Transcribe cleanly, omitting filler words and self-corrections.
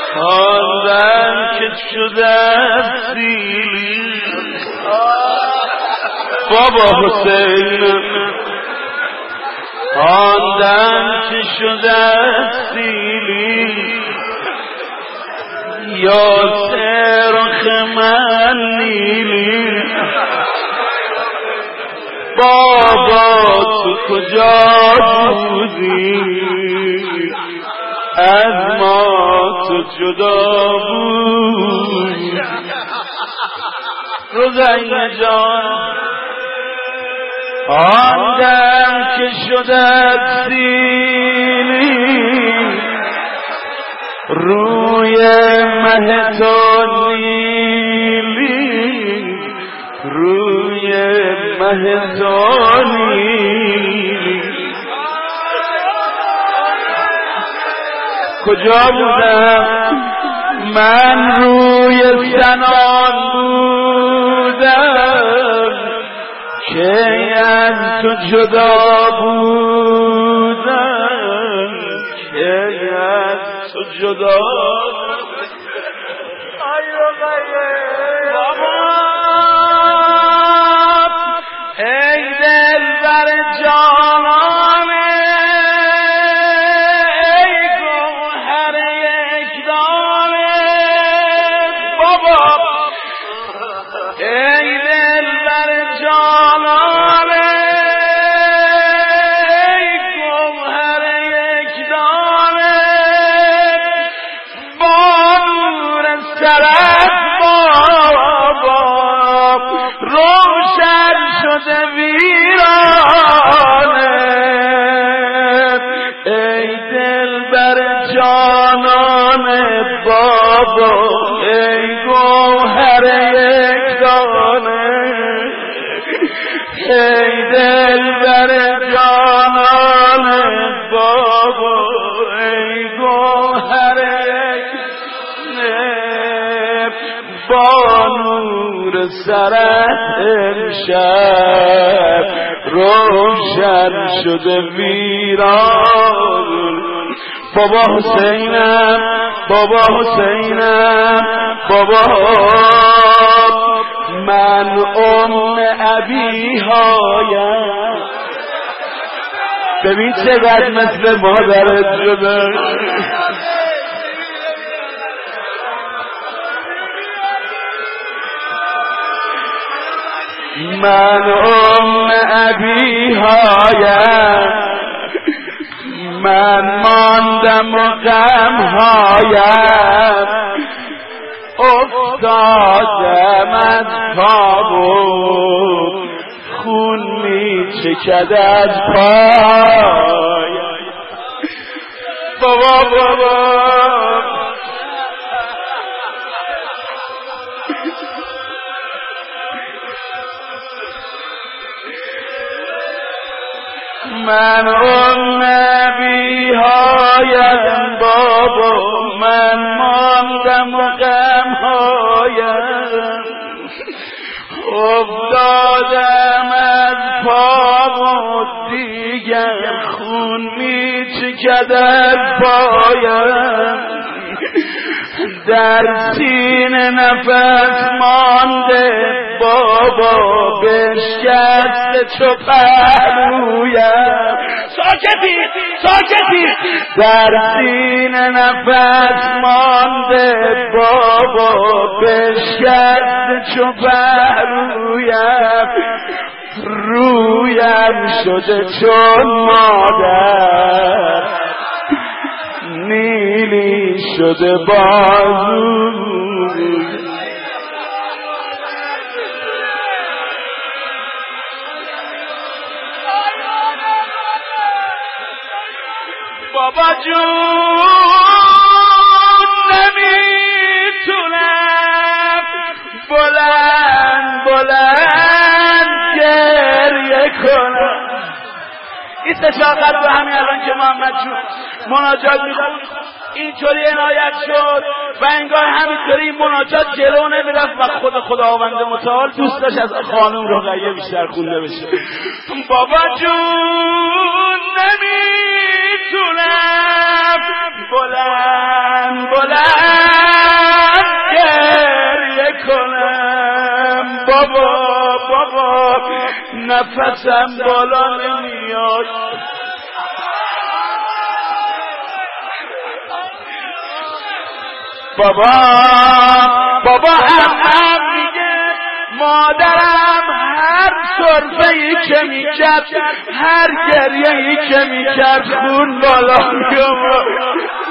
خواندم که شده سیلی بابا حسین خواندم که شده سیلی یا سرخ من نیلی بابا تو کجا بودی از ما تو جدا بود روزای جان خواندم که شده سیلی روی مه تو نیلی روی مه تو نیلی کجا بودم من روی سنان بودم که از تو جدا بودم که از تو جدا ای دلبر جانانه ای گوهر یک دانه بابا ای دلبر جانانه ای گوهر یک دانه با نور سرت بابا روشن شده ویرانه ای دلبر جانانه بابا ای گوهر یک دانه ای دلبر جانانه بابا ای گوهر یک با نور سرت امشب روشن شده ویران بابا حسینم بابا حسینم بابا من ابی هایم ببین چقدر مثل مادرت شده من ابی هایم من ماندم و غم هایم افتادم از خواب و خون می چکد از پایم بابا بابا من نبی هایم بابا من ماندم و غم هایم افتادم از پا و دیگر خون می چکد از پایم در سینه نفس مانده بابا بشکست چو پهلویم ساکتی در سینه نفس مانده بابا بشکست چو پهلویم رویم شده چون مادر نیلی شده بازو بابا جون نمیتونم بلند گریه کنم این سشاقت رو همین الان که محمد جون مناجات میخواد اینطوری عنایت شد و انگار همینطوری این مناجات جلو نمیرفت و خود خداوند متعال دوست داشت از خانم رقیه بیشتر خونده بشه. بابا جون نمیتونم بلند بابا نفسم بالا نمیاد. بابا هم میگه مادرم هر صرفه‌ای که میکرد، هر گریه‌ای که میکرد خون بالا میومد.